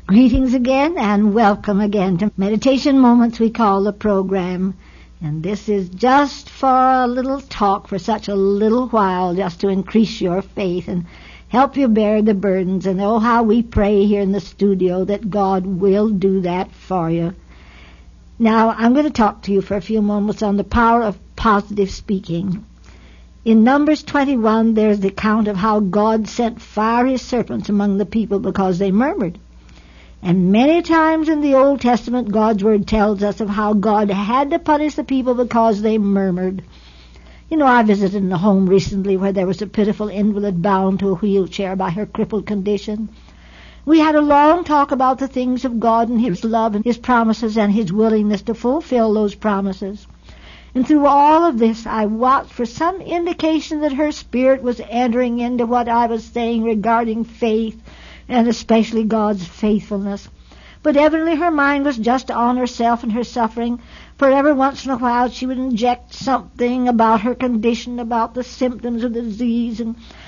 Greetings again and welcome again to Meditation Moments we call the program. And this is just for a little talk for such a little while, just to increase your faith and help you bear the burdens. And oh, how we pray here in the studio that God will do that for you. Now, I'm going to talk to you for a few moments on the power of positive speaking. In Numbers 21, there's the account of how God sent fiery serpents among the people because they murmured. And many times in the Old Testament, God's Word tells us of how God had to punish the people because they murmured. You know, I visited in a home recently where there was a pitiful invalid bound to a wheelchair by her crippled condition. We had a long talk about the things of God and His love and His promises and His willingness to fulfill those promises. And through all of this, I watched for some indication that her spirit was entering into what I was saying regarding faith, and especially God's faithfulness. But evidently her mind was just on herself and her suffering, for every once in a while she would inject something about her condition, about the symptoms of the disease,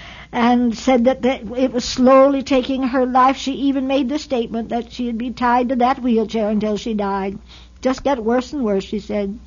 and said that it was slowly taking her life. She even made the statement that she'd be tied to that wheelchair until she died. Just get worse and worse, she said.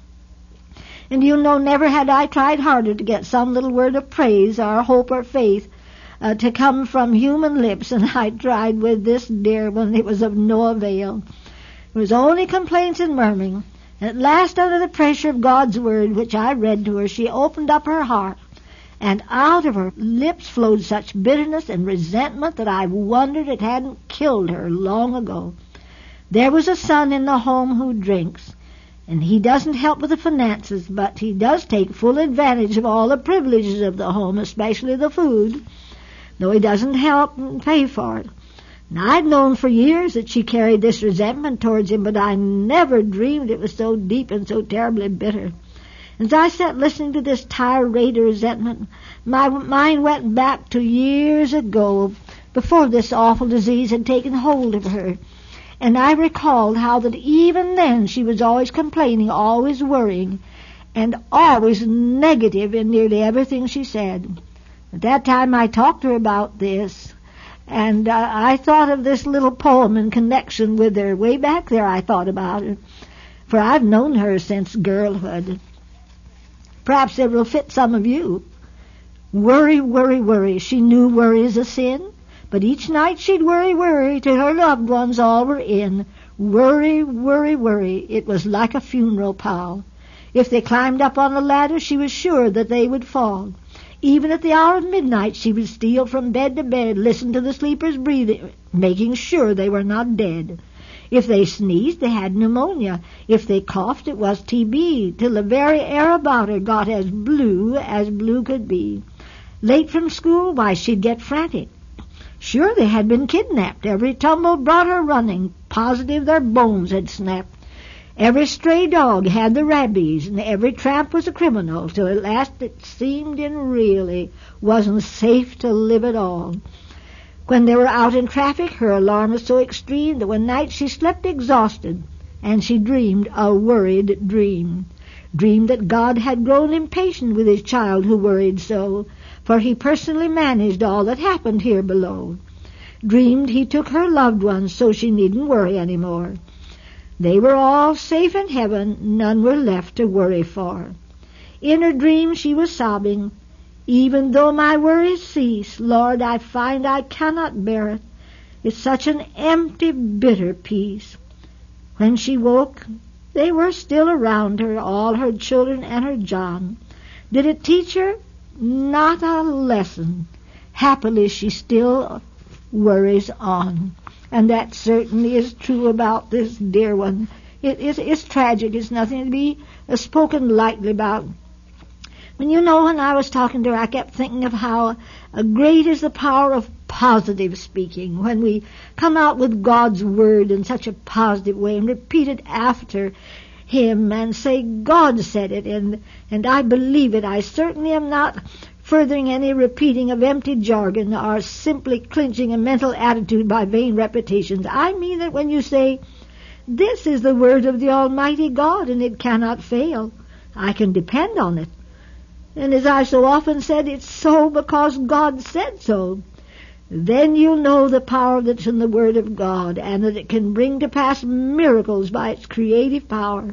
And you know, never had I tried harder to get some little word of praise or hope or faith to come from human lips, and I tried with this dear one. It was of no avail. It was only complaints and murmuring. At last, under the pressure of God's Word, which I read to her, she opened up her heart, and out of her lips flowed such bitterness and resentment that I wondered it hadn't killed her long ago. There was a son in the home who drinks, and he doesn't help with the finances, but he does take full advantage of all the privileges of the home, especially the food, though he doesn't help and pay for it. And I'd known for years that she carried this resentment towards him, but I never dreamed it was so deep and so terribly bitter. As I sat listening to this tirade of resentment, my mind went back to years ago, before this awful disease had taken hold of her. And I recalled how that even then she was always complaining, always worrying, and always negative in nearly everything she said. At that time I talked to her about this, and I thought of this little poem in connection with her. Way back there I thought about it, for I've known her since girlhood. Perhaps it will fit some of you. Worry, worry, worry. She knew worry is a sin, but each night she'd worry, worry, till her loved ones all were in. Worry, worry, worry. It was like a funeral pall. If they climbed up on the ladder, she was sure that they would fall. Even at the hour of midnight, she would steal from bed to bed, listen to the sleepers breathing, making sure they were not dead. If they sneezed, they had pneumonia. If they coughed, it was TB, till the very air about her got as blue could be. Late from school, why, she'd get frantic. Sure, they had been kidnapped. Every tumble brought her running, positive their bones had snapped. Every stray dog had the rabies, and every tramp was a criminal, till at last it seemed and really wasn't safe to live at all. When they were out in traffic, her alarm was so extreme that one night she slept exhausted, and she dreamed a worried dream. Dreamed that God had grown impatient with His child who worried so, for He personally managed all that happened here below. Dreamed He took her loved ones so she needn't worry any more. They were all safe in heaven, none were left to worry for. In her dream she was sobbing, "Even though my worries cease, Lord, I find I cannot bear it. It's such an empty, bitter peace." When she woke, they were still around her, all her children and her John. Did it teach her? Not a lesson. Happily, she still worries on. And that certainly is true about this dear one. It's tragic. It's nothing to be spoken lightly about. When I was talking to her, I kept thinking of how great is the power of positive speaking. When we come out with God's Word in such a positive way and repeat it after Him and say, God said it, and I believe it. I certainly am not furthering any repeating of empty jargon or simply clinching a mental attitude by vain repetitions. I mean that when you say, this is the word of the Almighty God and it cannot fail, I can depend on it. And as I so often said, it's so because God said so. then you'll know the power that's in the Word of God, and that it can bring to pass miracles by its creative power.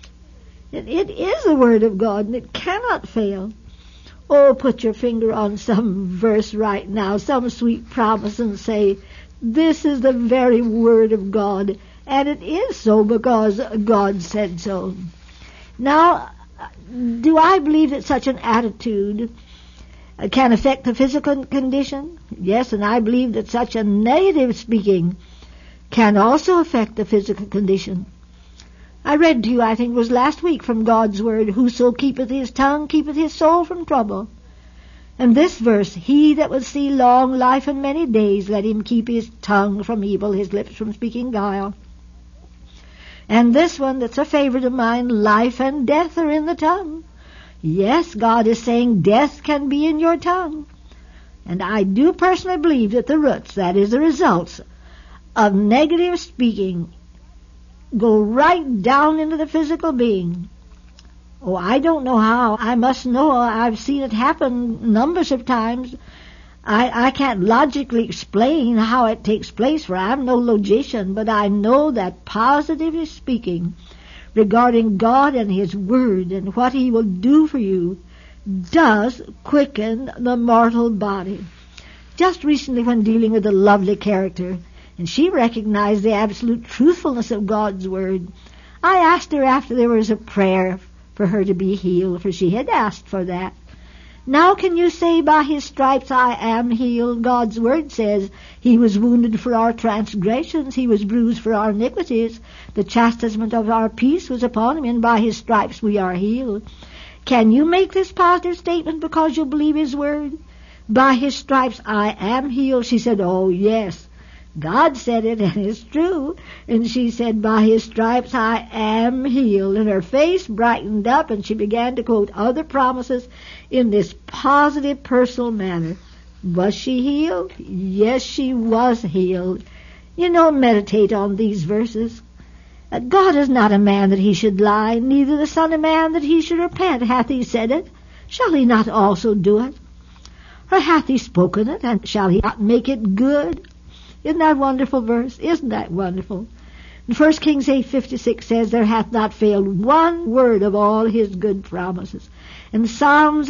It is the Word of God, and it cannot fail. Oh, put your finger on some verse right now, some sweet promise, and say, this is the very Word of God, and it is so because God said so. Now, do I believe that such an attitude can affect the physical condition? Yes, and I believe that such a negative speaking can also affect the physical condition. I read to you, I think it was last week, from God's Word, whoso keepeth his tongue keepeth his soul from trouble. And this verse, he that would see long life and many days, let him keep his tongue from evil, his lips from speaking guile. And this one that's a favorite of mine, life and death are in the tongue. Yes, God is saying death can be in your tongue. And I do personally believe that the roots, that is the results of negative speaking, go right down into the physical being. Oh, I don't know how. I must know. I've seen it happen numbers of times. I can't logically explain how it takes place, for I'm no logician, but I know that positively speaking regarding God and His Word and what He will do for you does quicken the mortal body. Just recently, when dealing with a lovely character, and she recognized the absolute truthfulness of God's Word, I asked her after there was a prayer for her to be healed, for she had asked for that. Now can you say, by His stripes I am healed? God's Word says, He was wounded for our transgressions, He was bruised for our iniquities. The chastisement of our peace was upon Him, and by His stripes we are healed. Can you make this positive statement because you believe His Word? By His stripes I am healed. She said, oh yes, God said it, and it's true. And she said, by His stripes I am healed. And her face brightened up, and she began to quote other promises in this positive, personal manner. Was she healed? Yes, she was healed. You know, meditate on these verses. God is not a man that He should lie, neither the Son of Man that He should repent. Hath He said it? Shall He not also do it? Or hath He spoken it, and shall He not make it good? Isn't that a wonderful verse? Isn't that wonderful? And 1 Kings 8:56 says, there hath not failed one word of all His good promises. In Psalms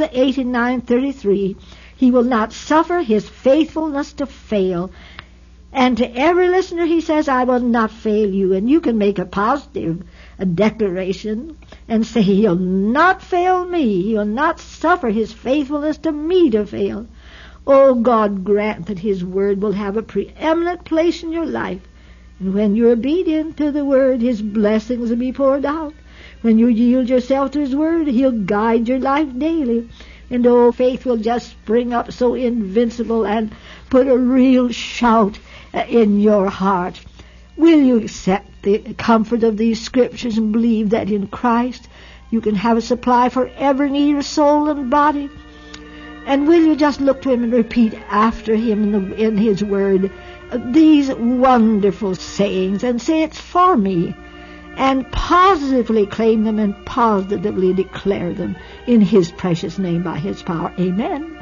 89:33, He will not suffer His faithfulness to fail. And to every listener He says, I will not fail you. And you can make a positive declaration and say, He'll not fail me. He will not suffer His faithfulness to me to fail. Oh, God grant that His Word will have a preeminent place in your life. And when you're obedient to the Word, His blessings will be poured out. When you yield yourself to His Word, He'll guide your life daily. And oh, faith will just spring up so invincible and put a real shout in your heart. Will you accept the comfort of these Scriptures and believe that in Christ you can have a supply for every need of soul and body? And will you just look to Him and repeat after Him in His Word these wonderful sayings and say, it's for me, and positively claim them and positively declare them in His precious name by His power. Amen.